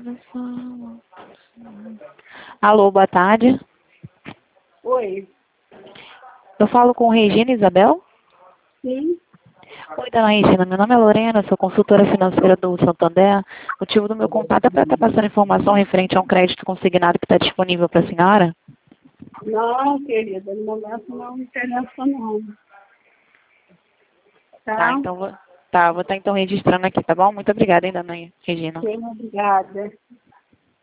Alô, boa tarde. Oi. Eu falo com Regina Isabel? Sim. Oi, dona Regina. Meu nome é Lorena, sou consultora financeira do Santander. O motivo do meu contato é para estar passando informação referente a um crédito consignado que está disponível para a senhora. Não, querida, no momento não me interessa não. Tá, Tá? então vou estar então registrando aqui, tá bom? Muito obrigada, hein, dona Regina. Sim, obrigada.